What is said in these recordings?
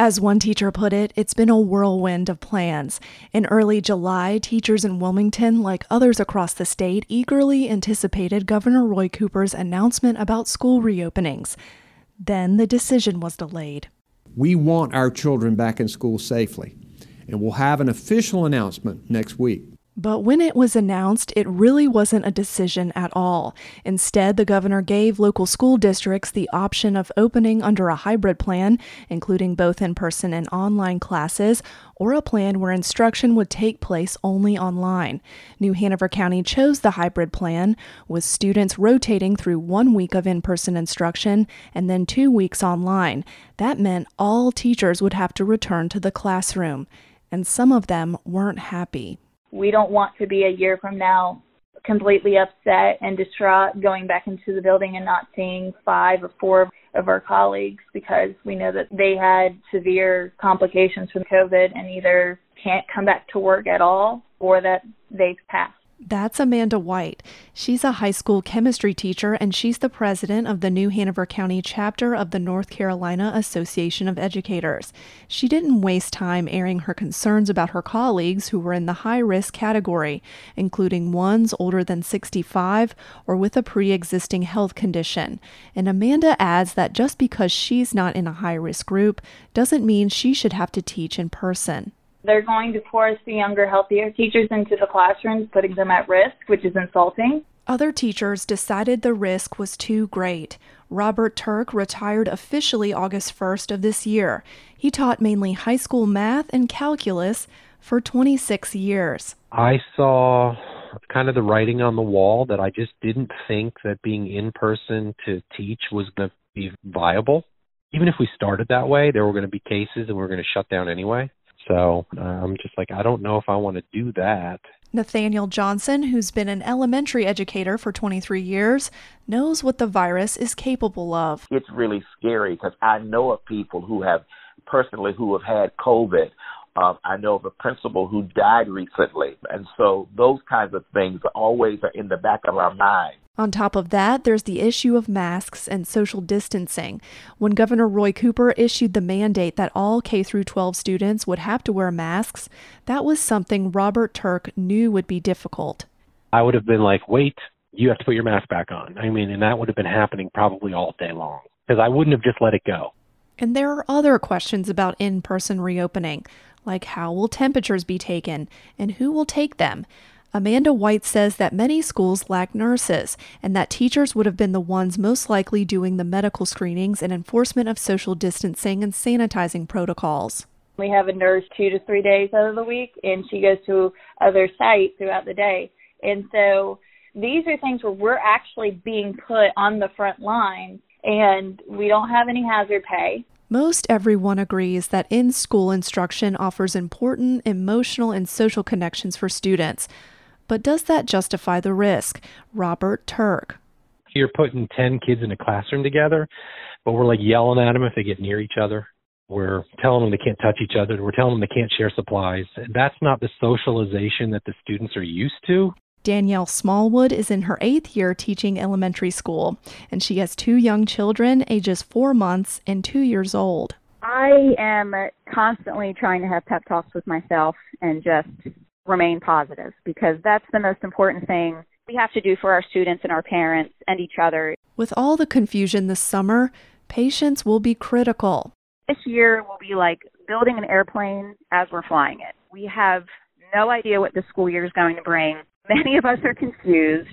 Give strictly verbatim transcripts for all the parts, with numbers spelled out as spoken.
As one teacher put it, it's been a whirlwind of plans. In early July, teachers in Wilmington, like others across the state, eagerly anticipated Governor Roy Cooper's announcement about school reopenings. Then the decision was delayed. We want our children back in school safely, and we'll have an official announcement next week. But when it was announced, it really wasn't a decision at all. Instead, the governor gave local school districts the option of opening under a hybrid plan, including both in-person and online classes, or a plan where instruction would take place only online. New Hanover County chose the hybrid plan, with students rotating through one week of in-person instruction and then two weeks online. That meant all teachers would have to return to the classroom, and some of them weren't happy. We don't want to be a year from now completely upset and distraught going back into the building and not seeing five or four of our colleagues because we know that they had severe complications from COVID and either can't come back to work at all or that they've passed. That's Amanda White. She's a high school chemistry teacher, and she's the president of the New Hanover County chapter of the North Carolina Association of Educators. She didn't waste time airing her concerns about her colleagues who were in the high-risk category, including ones older than sixty-five or with a pre-existing health condition. And Amanda adds that just because she's not in a high-risk group doesn't mean she should have to teach in person. They're going to force the younger, healthier teachers into the classrooms, putting them at risk, which is insulting. Other teachers decided the risk was too great. Robert Turk retired officially August first of this year. He taught mainly high school math and calculus for twenty-six years. I saw kind of the writing on the wall that I just didn't think that being in person to teach was going to be viable. Even if we started that way, there were going to be cases and we were going to shut down anyway. So uh, I'm just like, I don't know if I want to do that. Nathaniel Johnson, who's been an elementary educator for twenty-three years, knows what the virus is capable of. It's really scary because I know of people who have personally who have had COVID. Um, I know of a principal who died recently. And so those kinds of things always are in the back of our mind. On top of that, there's the issue of masks and social distancing. When Governor Roy Cooper issued the mandate that all K through twelve students would have to wear masks, that was something Robert Turk knew would be difficult. I would have been like, wait, you have to put your mask back on. I mean, and that would have been happening probably all day long because I wouldn't have just let it go. And there are other questions about in-person reopening, like how will temperatures be taken and who will take them? Amanda White says that many schools lack nurses and that teachers would have been the ones most likely doing the medical screenings and enforcement of social distancing and sanitizing protocols. We have a nurse two to three days out of the week, and she goes to other sites throughout the day. And so these are things where we're actually being put on the front line, and we don't have any hazard pay. Most everyone agrees that in-school instruction offers important emotional and social connections for students. But does that justify the risk? Robert Turk. You're putting ten kids in a classroom together, but we're like yelling at them if they get near each other. We're telling them they can't touch each other. We're telling them they can't share supplies. That's not the socialization that the students are used to. Danielle Smallwood is in her eighth year teaching elementary school, and she has two young children, ages four months and two years old. I am constantly trying to have pep talks with myself and just remain positive, because that's the most important thing we have to do for our students and our parents and each other. With all the confusion this summer, patience will be critical. This year will be like building an airplane as we're flying it. We have no idea what the school year is going to bring. Many of us are confused,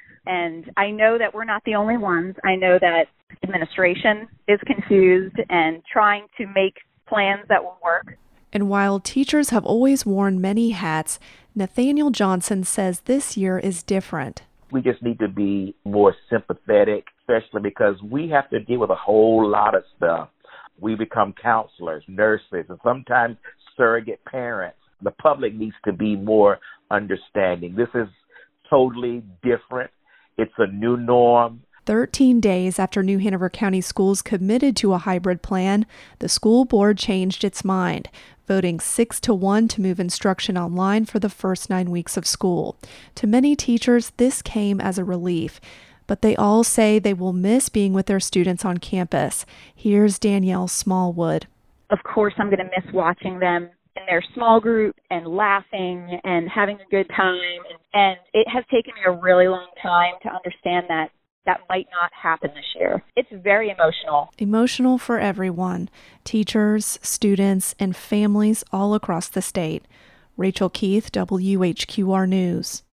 and I know that we're not the only ones. I know that administration is confused and trying to make plans that will work. And while teachers have always worn many hats, Nathaniel Johnson says this year is different. We just need to be more sympathetic, especially because we have to deal with a whole lot of stuff. We become counselors, nurses, and sometimes surrogate parents. The public needs to be more understanding. This is totally different. It's a new norm. Thirteen days after New Hanover County Schools committed to a hybrid plan, the school board changed its mind, voting six to one to move instruction online for the first nine weeks of school. To many teachers, this came as a relief, but they all say they will miss being with their students on campus. Here's Danielle Smallwood. Of course, I'm going to miss watching them in their small group and laughing and having a good time. And, and it has taken me a really long time to understand that that might not happen this year. It's very emotional. Emotional for everyone, teachers, students, and families all across the state. Rachel Keith, W H Q R News.